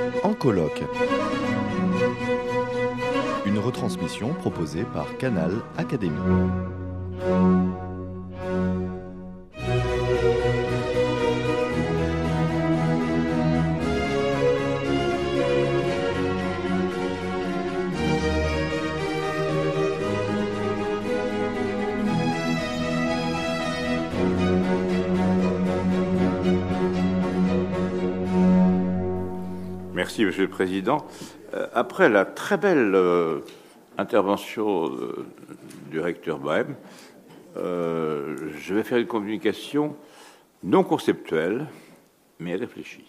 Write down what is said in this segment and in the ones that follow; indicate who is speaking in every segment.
Speaker 1: En colloque. Une retransmission proposée par Canal Académie.
Speaker 2: Merci, Monsieur le Président. Après la très belle intervention du recteur Bohème, je vais faire une communication non conceptuelle, mais réfléchie.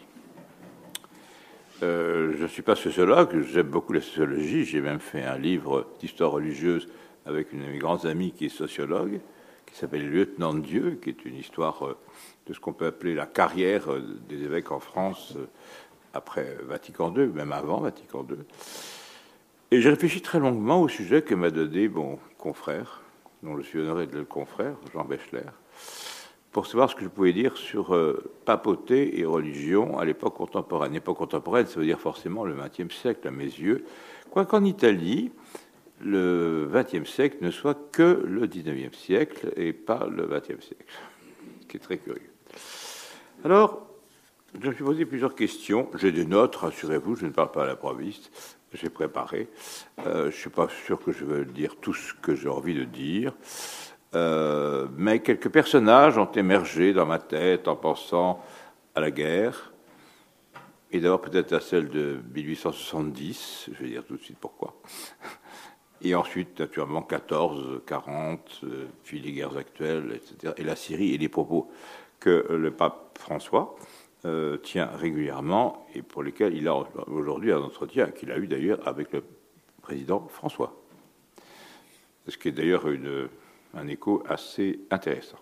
Speaker 2: Je ne suis pas sociologue, j'aime beaucoup la sociologie, j'ai même fait un livre d'histoire religieuse avec une de mes grandes amies qui est sociologue, qui s'appelle Lieutenant de Dieu, qui est une histoire de ce qu'on peut appeler la carrière des évêques en France après Vatican II, même avant Vatican II. Et j'ai réfléchi très longuement au sujet que m'a donné mon confrère, dont je suis honoré de le confrère, Jean Bechler, pour savoir ce que je pouvais dire sur papauté et religion à l'époque contemporaine. L'époque contemporaine, ça veut dire forcément le XXe siècle, à mes yeux, quoiqu'en Italie, le XXe siècle ne soit que le XIXe siècle et pas le XXe siècle, ce qui est très curieux. Alors, je me suis posé plusieurs questions. J'ai des notes, rassurez-vous, je ne parle pas à l'improviste. J'ai préparé. Je ne suis pas sûr que je vais dire tout ce que j'ai envie de dire. Mais quelques personnages ont émergé dans ma tête en pensant à la guerre. Et d'abord peut-être à celle de 1870. Je vais dire tout de suite pourquoi. Et ensuite, naturellement, 14, 40, puis les guerres actuelles, etc. Et la Syrie et les propos que le pape François tient régulièrement et pour lesquels il a aujourd'hui un entretien qu'il a eu d'ailleurs avec le président François. Ce qui est d'ailleurs un écho assez intéressant.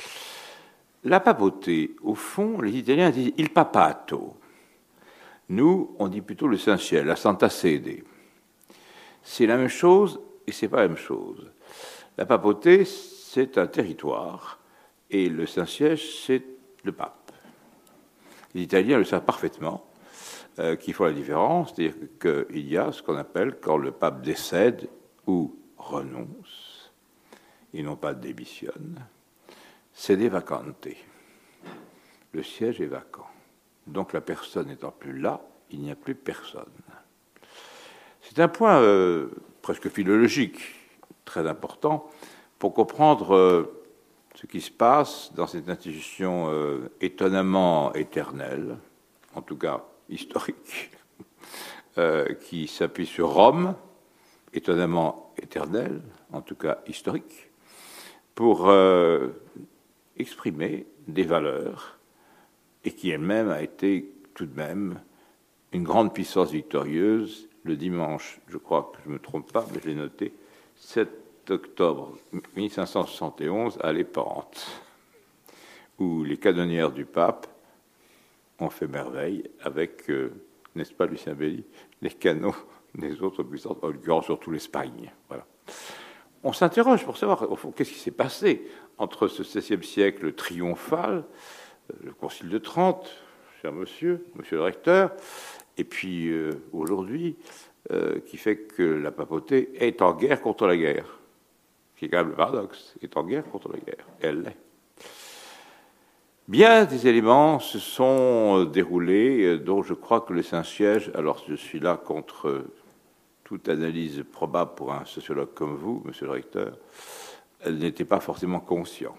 Speaker 2: La papauté, au fond, les Italiens disent il papato. Nous, on dit plutôt le Saint-Ciel, la Santa Sede. C'est la même chose et c'est pas la même chose. La papauté, c'est un territoire et le Saint-Siège, c'est le pape. Les Italiens le savent parfaitement, qu'il faut la différence, c'est-à-dire qu'il y a ce qu'on appelle, quand le pape décède ou renonce, et non pas démissionne, sede vacante. Le siège est vacant. Donc la personne n'étant plus là, il n'y a plus personne. C'est un point presque philologique, très important, pour comprendre ce qui se passe dans cette institution étonnamment éternelle, en tout cas historique, qui s'appuie sur Rome, étonnamment éternelle, en tout cas historique, pour exprimer des valeurs et qui elle-même a été tout de même une grande puissance victorieuse le dimanche, je crois que je ne me trompe pas, mais je l'ai noté, 7 octobre 1571 à Lépante, où les canonnières du pape ont fait merveille avec, n'est-ce pas Lucien Belli, les canons des autres puissances, en l'occurrence surtout l'Espagne. Voilà. On s'interroge pour savoir, au fond, qu'est-ce qui s'est passé entre ce XVIe siècle triomphal, le Concile de Trente, cher monsieur le recteur, et puis aujourd'hui, qui fait que la papauté est en guerre contre la guerre. Qui est quand même le paradoxe, est en guerre contre la guerre. Et elle l'est. Bien des éléments se sont déroulés, dont je crois que le Saint-Siège, alors je suis là contre toute analyse probable pour un sociologue comme vous, monsieur le recteur, elle n'était pas forcément conscient.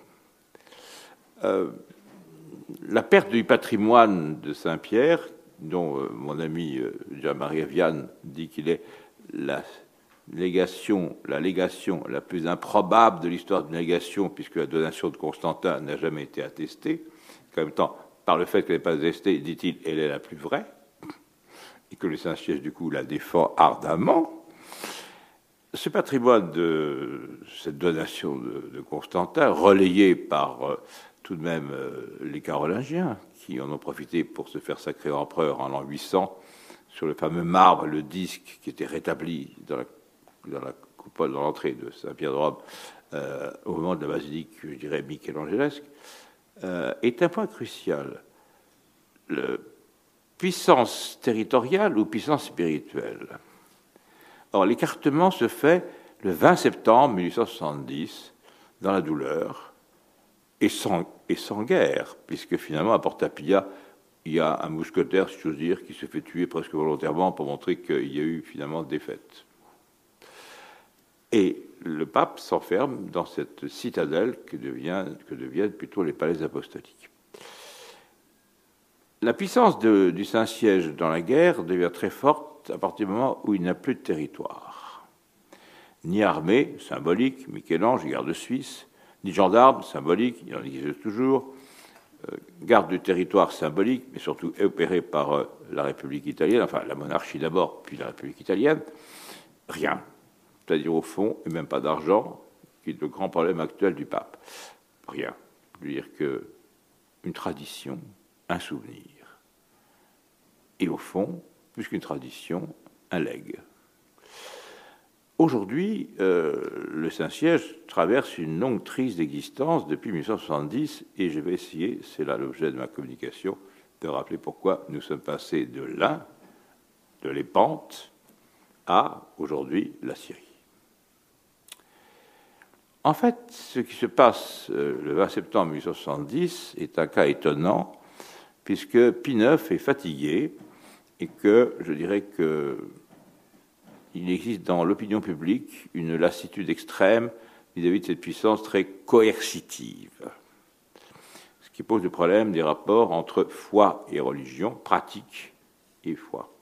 Speaker 2: La perte du patrimoine de Saint-Pierre, dont mon ami Jean-Marie Vianne dit qu'il est la légation la plus improbable de l'histoire d'une légation, puisque la donation de Constantin n'a jamais été attestée. En même temps, par le fait qu'elle n'est pas attestée, dit-il, elle est la plus vraie, et que le Saint-Siège, du coup, la défend ardemment. Ce patrimoine de cette donation de Constantin, relayé par tout de même les Carolingiens, qui en ont profité pour se faire sacrer empereur en l'an 800, sur le fameux marbre, le disque qui était rétabli dans la coupole, dans l'entrée de Saint-Pierre de Rome, au moment de la basilique, je dirais, michelangelesque, est un point crucial. puissance territoriale ou puissance spirituelle. Or, l'écartement se fait le 20 septembre 1870, dans la douleur, et sans guerre, puisque finalement, à Porta-Pia, il y a un mousquetaire, si j'ose dire, qui se fait tuer presque volontairement pour montrer qu'il y a eu finalement défaite. Et le pape s'enferme dans cette citadelle que deviennent plutôt les palais apostoliques. La puissance du Saint-Siège dans la guerre devient très forte à partir du moment où il n'a plus de territoire. Ni armée, symbolique, Michel-Ange, garde suisse, ni gendarme, symbolique, il en existe toujours, garde du territoire symbolique, mais surtout opéré par la République italienne, enfin la monarchie d'abord, puis la République italienne, rien. C'est-à-dire au fond, et même pas d'argent, qui est le grand problème actuel du pape. Rien. Je veux dire qu'une tradition, un souvenir. Et au fond, plus qu'une tradition, un legs. Aujourd'hui, le Saint-Siège traverse une longue crise d'existence depuis 1970, et je vais essayer, c'est là l'objet de ma communication, de rappeler pourquoi nous sommes passés de là, de l'Épante, à, aujourd'hui, la Syrie. En fait, ce qui se passe le 20 septembre 1870 est un cas étonnant, puisque Pie IX est fatigué, et que, je dirais que il existe dans l'opinion publique une lassitude extrême vis-à-vis de cette puissance très coercitive, ce qui pose le problème des rapports entre foi et religion, pratique et foi.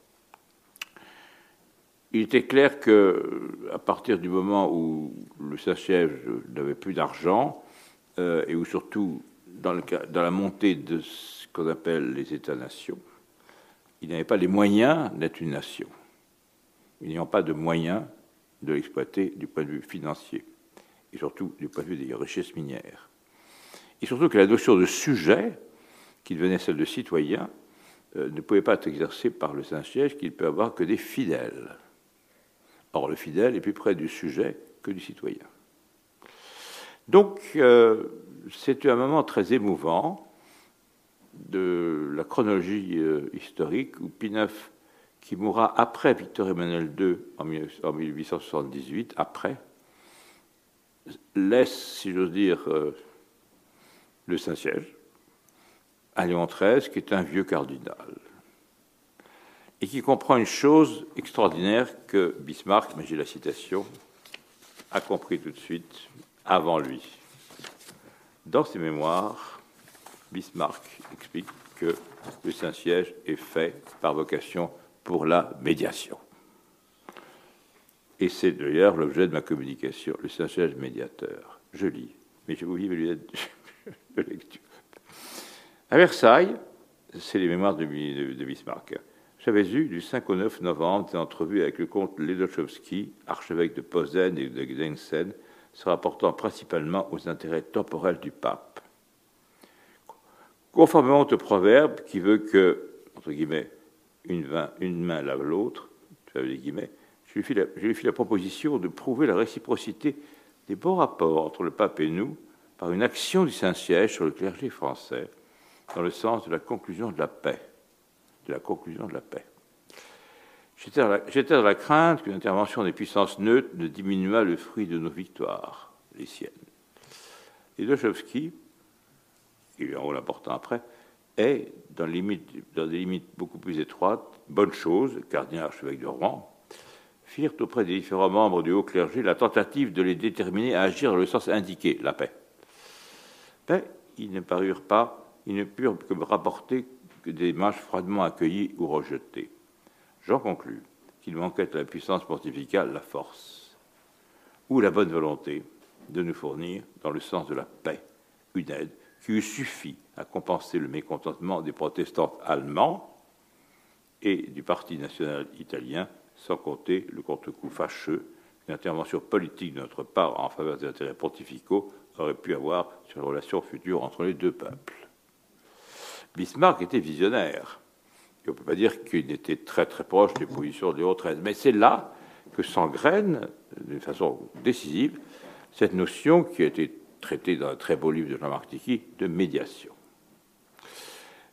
Speaker 2: Il était clair qu'à partir du moment où le Saint-Siège n'avait plus d'argent, et où surtout dans la montée de ce qu'on appelle les États-nations, il n'avait pas les moyens d'être une nation. Ils n'ayant pas de moyens de l'exploiter du point de vue financier, et surtout du point de vue des richesses minières. Et surtout que la notion de sujet, qui devenait celle de citoyen, ne pouvait pas être exercée par le Saint-Siège, qu'il ne peut avoir que des fidèles. Or, le fidèle est plus près du sujet que du citoyen. Donc, c'est un moment très émouvant de la chronologie historique où Pie IX, qui mourra après Victor-Emmanuel II en 1878, après, laisse, si j'ose dire, le Saint-Siège à Léon XIII, qui est un vieux cardinal, et qui comprend une chose extraordinaire que Bismarck, mais j'ai la citation, a compris tout de suite avant lui. Dans ses mémoires, Bismarck explique que le Saint-Siège est fait par vocation pour la médiation. Et c'est d'ailleurs l'objet de ma communication, le Saint-Siège médiateur. Je lis, mais j'ai oublié mes lunettes de lecture. À Versailles, c'est les mémoires de Bismarck. J'avais eu du 5 au 9 novembre des entrevues avec le comte Ledochowski, archevêque de Posen et de Gdensen, se rapportant principalement aux intérêts temporels du pape. Conformément au proverbe qui veut que, entre guillemets, une main lave l'autre, je lui fis la proposition de prouver la réciprocité des bons rapports entre le pape et nous par une action du Saint-Siège sur le clergé français, dans le sens de la conclusion de la paix. J'étais dans la crainte qu'une intervention des puissances neutres ne diminuât le fruit de nos victoires, les siennes. Et Ledochowski, qui a eu un rôle important après, est, dans des limites beaucoup plus étroites, bonne chose, le cardinal archevêque de Rouen, firent auprès des différents membres du haut clergé la tentative de les déterminer à agir dans le sens indiqué, la paix. Mais ils ne purent que me rapporter que des démarches froidement accueillies ou rejetées. J'en conclus qu'il manquait à la puissance pontificale la force ou la bonne volonté de nous fournir, dans le sens de la paix, une aide qui eût suffi à compenser le mécontentement des protestants allemands et du Parti national italien, sans compter le contre-coup fâcheux qu'une intervention politique de notre part en faveur des intérêts pontificaux aurait pu avoir sur les relations futures entre les deux peuples. Bismarck était visionnaire. Et on ne peut pas dire qu'il était très très proche des positions de Léon XIII. Mais c'est là que s'engraine, d'une façon décisive, cette notion qui a été traitée dans un très beau livre de Jean-Marc Tichy, de médiation.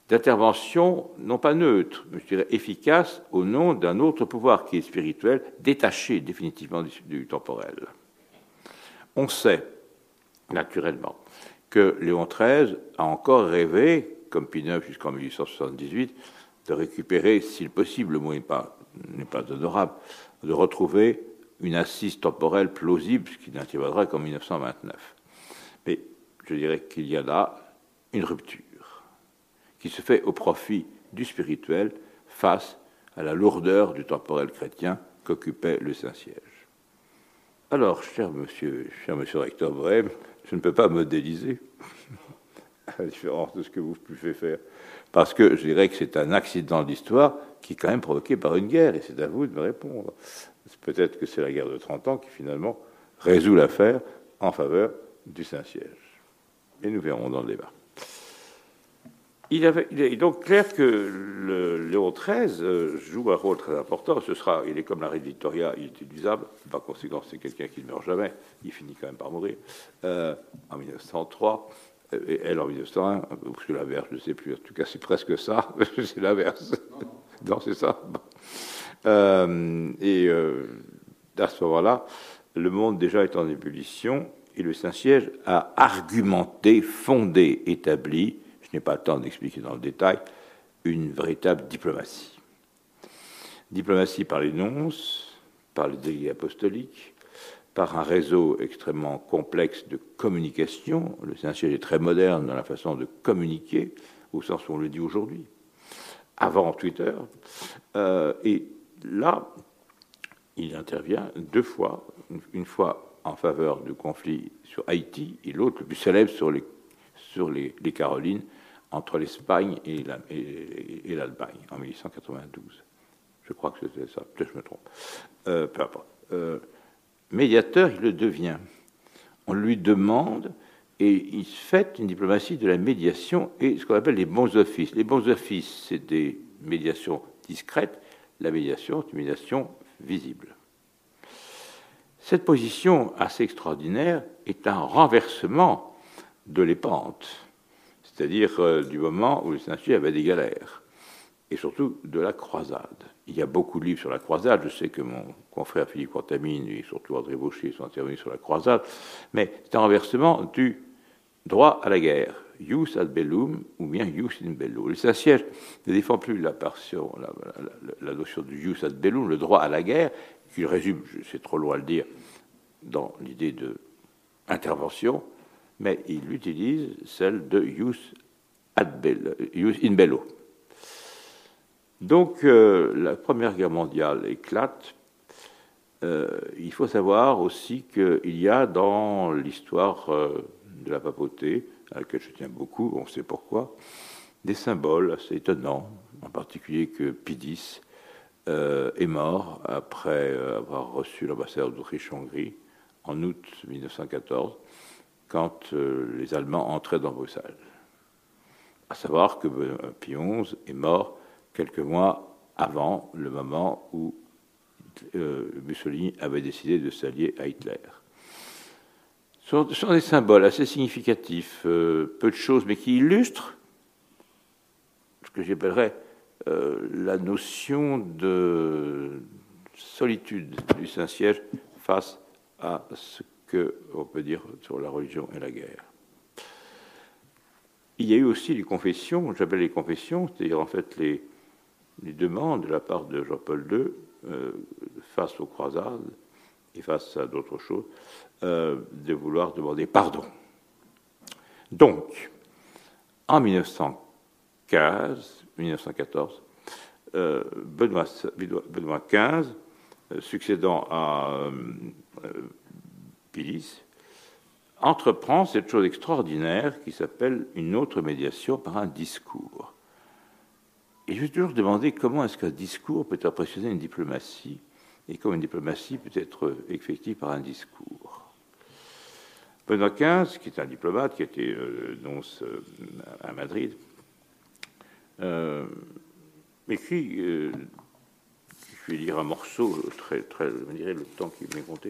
Speaker 2: d'intervention, non pas neutre, mais je dirais efficace, au nom d'un autre pouvoir qui est spirituel, détaché définitivement du temporel. On sait, naturellement, que Léon XIII a encore rêvé, comme Pie IX jusqu'en 1878, de récupérer, s'il possible, le mot n'est pas honorable, de retrouver une assise temporelle plausible, ce qui n'interviendra qu'en 1929. Mais je dirais qu'il y a là une rupture qui se fait au profit du spirituel face à la lourdeur du temporel chrétien qu'occupait le Saint-Siège. Alors, cher monsieur recteur Brême, je ne peux pas modéliser, à la différence de ce que vous pouvez faire, parce que je dirais que c'est un accident d'histoire qui est quand même provoqué par une guerre, et c'est à vous de me répondre. Peut-être que c'est la guerre de 30 ans qui, finalement, résout l'affaire en faveur du Saint-Siège. Et nous verrons dans le débat. Il est donc clair que le Léon XIII joue un rôle très important. Il est comme la reine Victoria, il est inéluctable. Par conséquent, c'est quelqu'un qui ne meurt jamais. Il finit quand même par mourir en 1903, et elle en 1901, ou c'est l'inverse, je ne sais plus. En tout cas, c'est presque ça. C'est l'inverse. Non, c'est ça. À ce moment-là, le monde déjà est en ébullition, et le Saint-Siège a argumenté, fondé, établi, je n'ai pas le temps d'expliquer dans le détail, une véritable diplomatie. Diplomatie par les nonces, par les délégués apostoliques, par un réseau extrêmement complexe de communication. Le Saint-Siège est très moderne dans la façon de communiquer, au sens où on le dit aujourd'hui, avant Twitter. Et là, il intervient deux fois, une fois en faveur du conflit sur Haïti, et l'autre, le plus célèbre, sur les Carolines, entre l'Espagne et l'Allemagne, en 1892. Je crois que c'était ça, peut-être que je me trompe. Peu importe. Médiateur, il le devient. On lui demande, et il fait une diplomatie de la médiation et ce qu'on appelle les bons offices. Les bons offices, c'est des médiations discrètes. La médiation, c'est une médiation visible. Cette position assez extraordinaire est un renversement de l'épante, c'est-à-dire du moment où le Saint-Siège avait des galères, et surtout de la croisade. Il y a beaucoup de livres sur la croisade. Je sais que mon confrère Philippe Contamine et surtout André Baucher sont intervenus sur la croisade, mais c'est un renversement du droit à la guerre, jus ad bellum ou bien jus in bello. Le Saint-Siège ne défend plus la notion du jus ad bellum, le droit à la guerre, qu'il résume, c'est trop loin à le dire, dans l'idée de intervention, mais il utilise celle de jus in bello. Donc, la Première Guerre mondiale éclate. Il faut savoir aussi qu'il y a dans l'histoire de la papauté, à laquelle je tiens beaucoup, on sait pourquoi, des symboles assez étonnants, en particulier que Pie X est mort après avoir reçu l'ambassadeur d'Autriche-Hongrie en août 1914, quand les Allemands entraient dans Bruxelles. À savoir que Pie XI est mort quelques mois avant le moment où Mussolini avait décidé de s'allier à Hitler. Ce sont des symboles assez significatifs, peu de choses, mais qui illustrent ce que j'appellerais la notion de solitude du Saint-Siège face à ce qu'on peut dire sur la religion et la guerre. Il y a eu aussi les confessions, j'appelle les confessions, c'est-à-dire en fait les demandes de la part de Jean-Paul II face aux croisades et face à d'autres choses, de vouloir demander pardon. Donc, en 1914, Benoît XV, succédant à Pie X, entreprend cette chose extraordinaire qui s'appelle une autre médiation par un discours. Et je me suis toujours demandé comment est-ce qu'un discours peut impressionner une diplomatie et comment une diplomatie peut être effective par un discours. Benoît XV, qui est un diplomate, qui était nonce à Madrid, écrit, je vais lire un morceau, très, je dirais le temps qui m'est compté,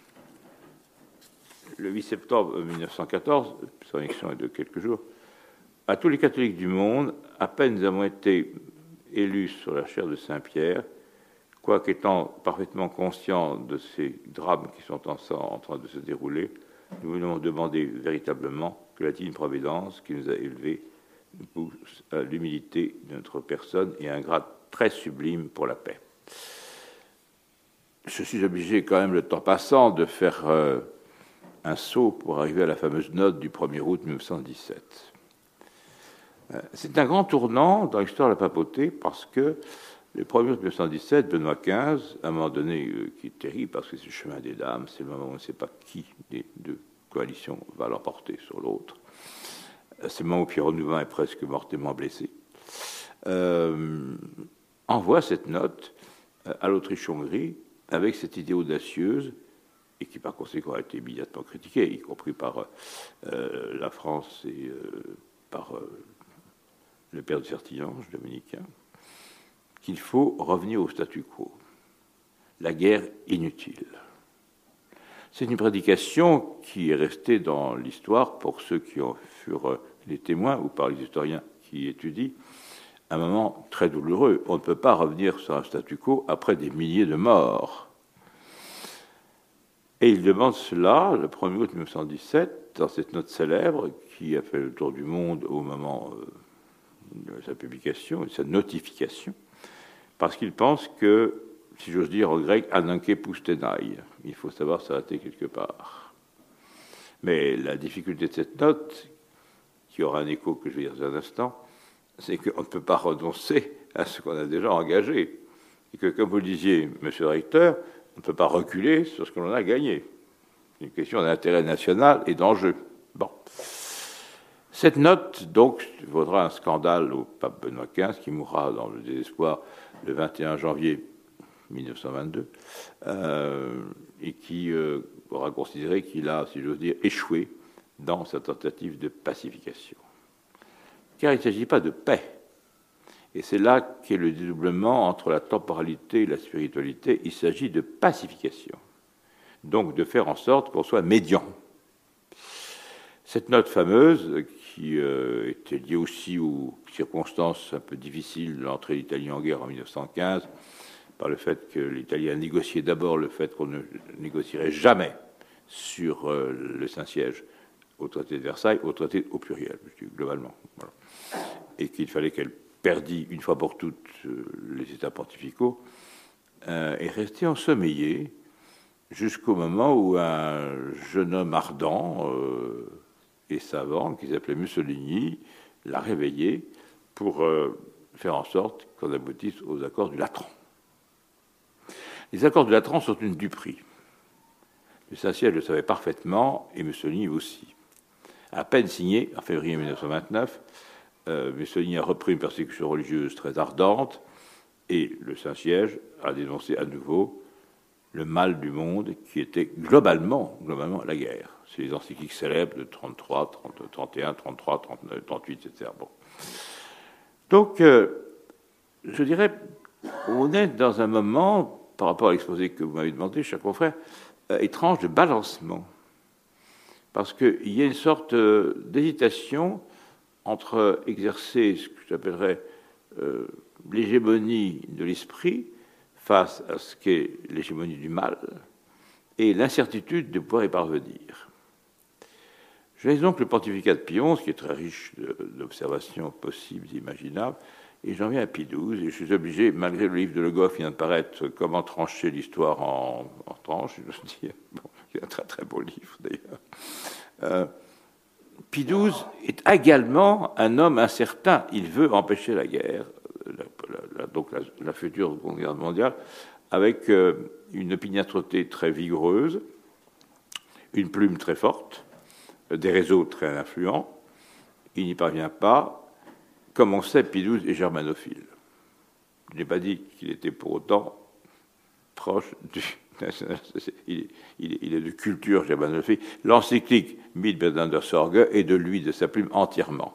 Speaker 2: le 8 septembre 1914, son élection est de quelques jours, à tous les catholiques du monde, à peine nous avons été élus sur la chaire de Saint-Pierre, quoiqu'étant parfaitement conscients de ces drames qui sont en train de se dérouler, nous voulons demander véritablement que la divine providence qui nous a élevés nous pousse à l'humilité de notre personne et à un grade très sublime pour la paix. Je suis obligé quand même, le temps passant, de faire un saut pour arriver à la fameuse note du 1er août 1917. C'est un grand tournant dans l'histoire de la papauté parce que le 1er août 1917, Benoît XV, à un moment donné, qui est terrible parce que c'est le chemin des dames, c'est le moment où on ne sait pas qui des deux coalitions va l'emporter sur l'autre. C'est le moment où Pierre Ronouvin est presque mortellement blessé. Envoie cette note à l'Autriche-Hongrie avec cette idée audacieuse et qui par conséquent a été immédiatement critiquée, y compris par la France et par le père de Certillange, dominicain, qu'il faut revenir au statu quo. La guerre inutile. C'est une prédication qui est restée dans l'histoire pour ceux qui en furent les témoins ou par les historiens qui étudient, un moment très douloureux. On ne peut pas revenir sur un statu quo après des milliers de morts. Et il demande cela le 1er août 1917 dans cette note célèbre qui a fait le tour du monde au moment de sa publication et de sa notification, parce qu'il pense que, si j'ose dire en grec, ananke poustenai, il faut savoir s'arrêter quelque part. Mais la difficulté de cette note, qui aura un écho que je vais dire dans un instant, c'est qu'on ne peut pas renoncer à ce qu'on a déjà engagé. Et que, comme vous le disiez, monsieur le recteur, on ne peut pas reculer sur ce que l'on a gagné. C'est une question d'intérêt national et d'enjeu. Bon. Cette note, donc, vaudra un scandale au pape Benoît XV, qui mourra dans le désespoir le 21 janvier 1922, et qui aura considéré qu'il a, si j'ose dire, échoué dans sa tentative de pacification. Car il ne s'agit pas de paix. Et c'est là qu'est le dédoublement entre la temporalité et la spiritualité. Il s'agit de pacification. Donc de faire en sorte qu'on soit médian. Cette note fameuse, qui était liée aussi aux circonstances un peu difficiles de l'entrée de l'Italie en guerre en 1915, par le fait que l'Italie a négocié d'abord le fait qu'on ne négocierait jamais sur le Saint-Siège au traité de Versailles, au traité au pluriel, globalement. Voilà. Et qu'il fallait qu'elle perdit une fois pour toutes les États pontificaux, est resté ensommeillé jusqu'au moment où un jeune homme ardent et savant, qui s'appelait Mussolini, l'a réveillé pour faire en sorte qu'on aboutisse aux accords du Latran. Les accords du Latran sont une duperie. Le Saint-Siège le savait parfaitement, et Mussolini aussi. À peine signé, en février 1929, Mussolini a repris une persécution religieuse très ardente, et le Saint-Siège a dénoncé à nouveau le mal du monde qui était globalement la guerre. C'est les encycliques célèbres de 33, 31, 33, 39, 38, etc. Bon. Donc, je dirais, on est dans un moment, par rapport à l'exposé que vous m'avez demandé, cher confrère, étrange de balancement. Parce qu'il y a une sorte d'hésitation entre exercer ce que j'appellerais l'hégémonie de l'esprit face à ce qu'est l'hégémonie du mal et l'incertitude de pouvoir y parvenir. Je laisse donc le pontificat de Pie XI, qui est très riche d'observations possibles et imaginables, et j'en viens à Pie XII, et je suis obligé, malgré le livre de Le Goff qui vient de paraître, Comment trancher l'histoire en tranches, je dois dire, bon, c'est un très très beau livre d'ailleurs. Pie XII est également un homme incertain. Il veut empêcher la guerre, donc la future Seconde Guerre mondiale, avec une opiniâtreté très vigoureuse, une plume très forte, des réseaux très influents. Il n'y parvient pas. Comme on sait, Pie XII est germanophile. Je n'ai pas dit qu'il était pour autant proche du il est de culture germanophile. L'encyclique Mitbürger Sorge est de lui, de sa plume, entièrement.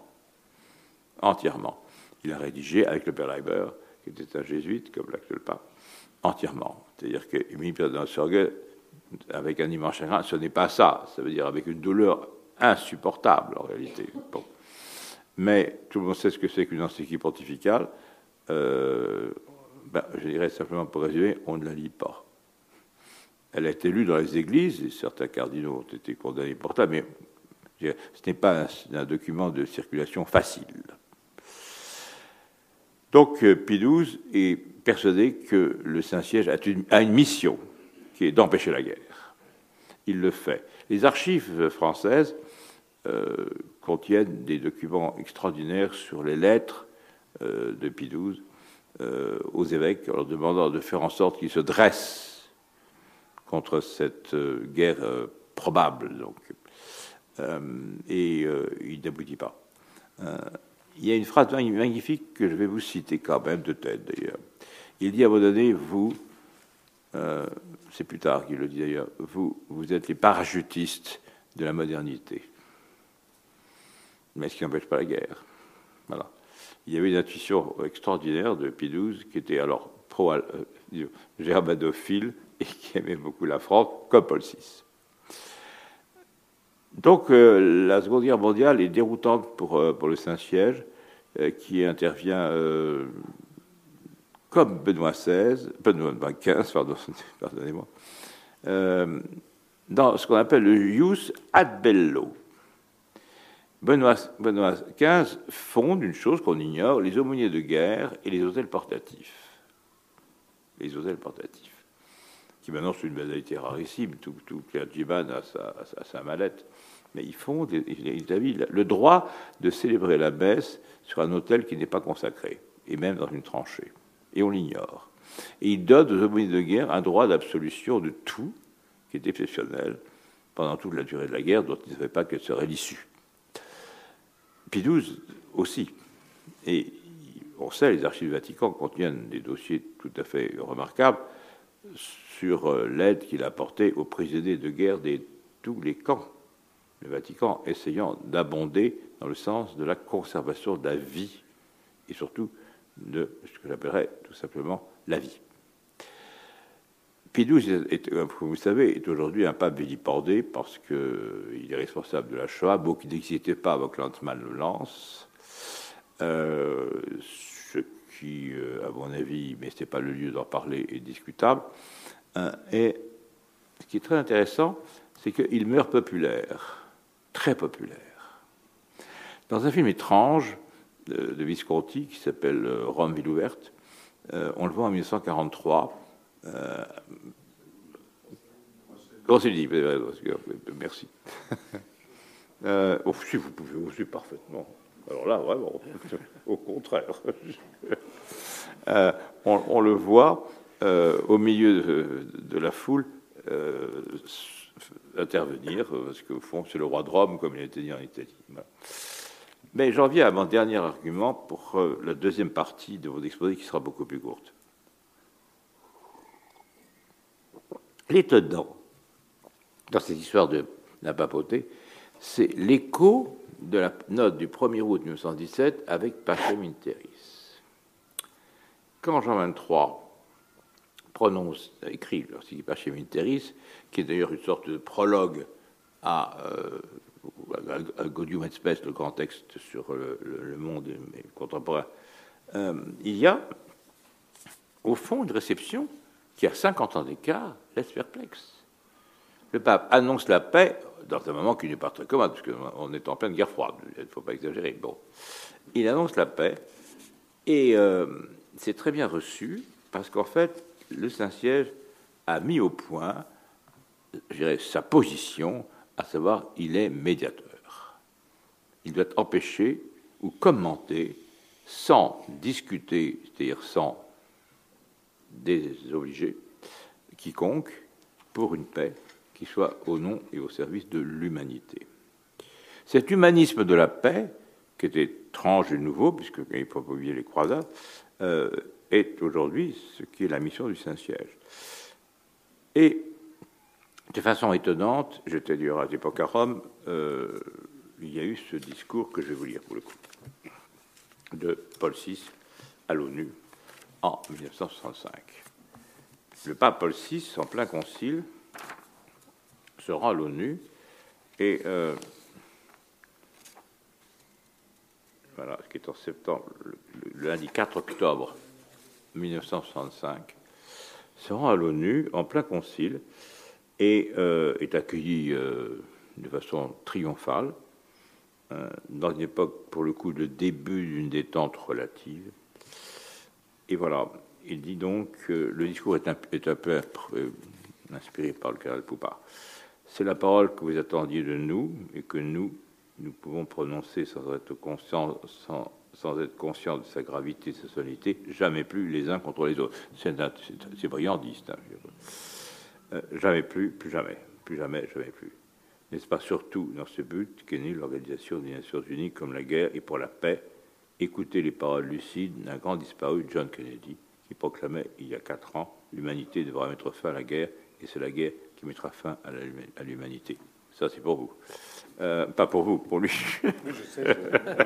Speaker 2: Il a rédigé avec le père Leiber, qui était un jésuite, comme l'actuel pape, entièrement. C'est-à-dire que Mitbürger Sorge, avec un immense chagrin, ce n'est pas ça. Ça veut dire avec une douleur insupportable, en réalité. Bon. Mais tout le monde sait ce que c'est qu'une encyclique pontificale. Je dirais simplement pour résumer, on ne la lit pas. Elle a été lue dans les églises, et certains cardinaux ont été condamnés pour ça, mais ce n'est pas un document de circulation facile. Donc, Pie XII est persuadé que le Saint-Siège a une mission, qui est d'empêcher la guerre. Il le fait. Les archives françaises contiennent des documents extraordinaires sur les lettres de Pie XII aux évêques, en leur demandant de faire en sorte qu'ils se dressent contre cette guerre probable. Donc, il n'aboutit pas. Il y a une phrase magnifique que je vais vous citer quand même de tête, d'ailleurs. Il dit à un moment donné, c'est plus tard qu'il le dit d'ailleurs, vous êtes les parachutistes de la modernité. Mais ce qui n'empêche pas la guerre. Voilà. Il y avait une intuition extraordinaire de Pie XII, qui était alors germanophile et qui aimait beaucoup la France, comme Paul VI. Donc, la Seconde Guerre mondiale est déroutante pour le Saint-Siège, qui intervient comme Benoît XV, pardonnez-moi, dans ce qu'on appelle le ius ad bello. Benoît XV fonde une chose qu'on ignore, les aumôniers de guerre et les autels portatifs. Les autels portatifs, qui maintenant sont une banalité rarissime, tout clergyman a sa mallette, mais ils font, ils établissent le droit de célébrer la messe sur un autel qui n'est pas consacré, et même dans une tranchée, et on l'ignore. Et ils donnent aux aumôniers de guerre un droit d'absolution de tout, qui est exceptionnel, pendant toute la durée de la guerre, dont ils ne savaient pas quelle serait l'issue. Pie XII aussi. Et on sait, les archives du Vatican contiennent des dossiers tout à fait remarquables sur l'aide qu'il a apportée aux prisonniers de guerre de tous les camps. Le Vatican essayant d'abonder dans le sens de la conservation de la vie et surtout de ce que j'appellerais tout simplement la vie. Pie XII, comme vous savez, est aujourd'hui un pape vilipendé parce qu'il est responsable de la Shoah, mot qui n'existait pas avant que Lanzmann le lance. Ce qui, à mon avis, mais ce n'est pas le lieu d'en parler, est discutable. Et ce qui est très intéressant, c'est qu'il meurt populaire, très populaire. Dans un film étrange de Visconti qui s'appelle Rome, ville ouverte, on le voit en 1943. On s'est dit, merci. Si vous pouvez aussi parfaitement. Alors là, vraiment, au contraire. On le voit au milieu de la foule intervenir, parce qu'au fond, c'est le roi de Rome, comme il a été dit en Italie. Mais j'en viens à mon dernier argument pour la deuxième partie de votre exposé, qui sera beaucoup plus courte. L'étonnant dans cette histoire de la papauté, c'est l'écho de la note du 1er août 1917 avec Pacem in Terris. Quand Jean XXIII écrit l'encyclique Pacem in Terris, qui est d'ailleurs une sorte de prologue à Gaudium et Spes, le grand texte sur le monde contemporain, il y a au fond une réception qui, à 50 ans d'écart, laisse perplexe. Le pape annonce la paix dans un moment qui n'est pas très commun, parce qu'on est en pleine guerre froide, il ne faut pas exagérer. Bon. Il annonce la paix, et c'est très bien reçu, parce qu'en fait, le Saint-Siège a mis au point, je dirais, sa position, à savoir, il est médiateur. Il doit empêcher ou commenter sans discuter, c'est-à-dire sans désobliger quiconque pour une paix qui soit au nom et au service de l'humanité. Cet humanisme de la paix, qui est étrange et nouveau, puisque il faut pas oublier les croisades, est aujourd'hui ce qui est la mission du Saint-Siège. Et de façon étonnante, j'étais d'ailleurs à l'époque à Rome, il y a eu ce discours que je vais vous lire pour le coup, de Paul VI à l'ONU en 1965. Le pape Paul VI, en plein concile, se rend à l'ONU et voilà, qui est en septembre, le lundi 4 octobre 1965, se rend à l'ONU en plein concile et est accueilli de façon triomphale, dans une époque, pour le coup, de début d'une détente relative. Et voilà, il dit donc que le discours est un peu inspiré par le cardinal Poupart. C'est la parole que vous attendiez de nous et que nous pouvons prononcer sans être conscients de sa gravité, de sa solennité, jamais plus les uns contre les autres. C'est brillantiste. Hein. Jamais plus jamais, jamais plus. N'est-ce pas surtout dans ce but qu'est née l'Organisation des Nations Unies comme la guerre et pour la paix? Écoutez les paroles lucides d'un grand disparu, John Kennedy, qui proclamait il y a 4 ans « L'humanité devra mettre fin à la guerre et c'est la guerre qui mettra fin à l'humanité ». Ça, c'est pour vous. Pas pour vous, pour lui.
Speaker 3: Oui, je sais,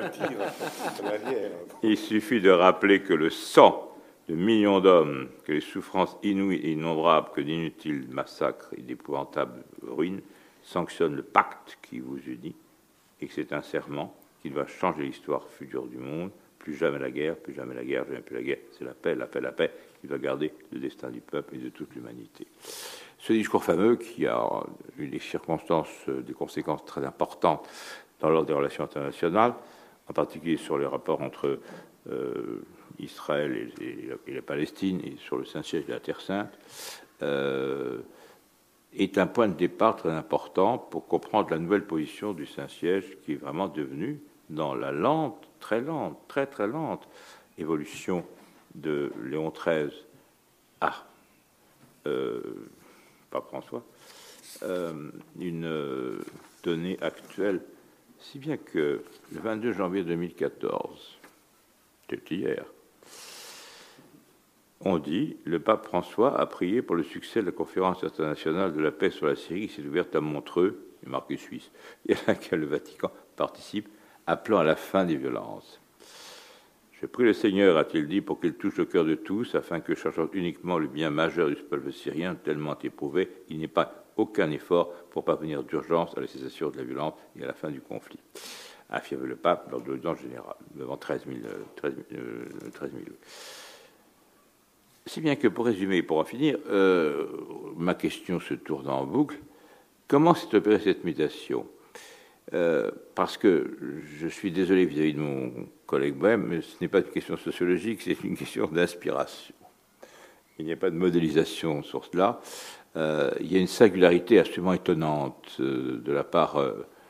Speaker 2: Il suffit de rappeler que le sang de millions d'hommes, que les souffrances inouïes et innombrables, que d'inutiles massacres et d'épouvantables ruines sanctionnent le pacte qui vous unit et que c'est un serment qui doit changer l'histoire future du monde. Plus jamais la guerre, plus jamais la guerre, jamais plus la guerre. C'est la paix, la paix, la paix qui doit garder le destin du peuple et de toute l'humanité. Ce discours fameux qui a eu des conséquences très importantes dans l'ordre des relations internationales, en particulier sur les rapports entre Israël et la Palestine et sur le Saint-Siège de la Terre Sainte, est un point de départ très important pour comprendre la nouvelle position du Saint-Siège qui est vraiment devenue, dans la très lente évolution de Léon XIII à Pape François, une donnée actuelle, si bien que le 22 janvier 2014, c'était hier, on dit le pape François a prié pour le succès de la conférence internationale de la paix sur la Syrie qui s'est ouverte à Montreux, et marqué suisse, et à laquelle le Vatican participe, appelant à la fin des violences. Je prie le Seigneur, a-t-il dit, pour qu'il touche le cœur de tous, afin que, cherchant uniquement le bien majeur du peuple syrien, tellement éprouvé, il n'y ait pas aucun effort pour parvenir d'urgence à la cessation de la violence et à la fin du conflit, a affirmé le pape lors de l'audience générale, devant 13 000. Si bien que, pour résumer et pour en finir, ma question se tourne en boucle. Comment s'est opérée cette mutation ? Parce que je suis désolé vis-à-vis de mon collègue Bohème, mais ce n'est pas une question sociologique, c'est une question d'inspiration. Il n'y a pas de modélisation sur cela. Il y a une singularité absolument étonnante de la part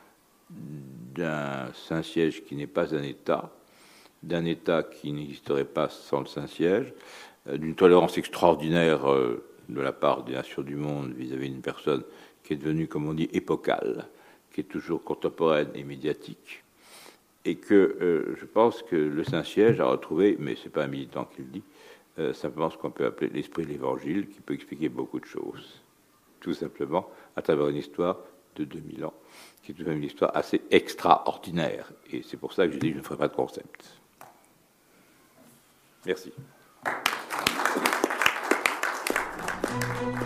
Speaker 2: d'un Saint-Siège qui n'est pas un État, d'un État qui n'existerait pas sans le Saint-Siège, d'une tolérance extraordinaire de la part des nations du monde vis-à-vis d'une personne qui est devenue, comme on dit, épocale, qui est toujours contemporaine et médiatique, et que je pense que le Saint-Siège a retrouvé, mais ce n'est pas un militant qui le dit, simplement ce qu'on peut appeler l'esprit de l'Évangile, qui peut expliquer beaucoup de choses, tout simplement à travers une histoire de 2000 ans, qui est tout de même une histoire assez extraordinaire, et c'est pour ça que je dis que je ne ferai pas de concept. Merci.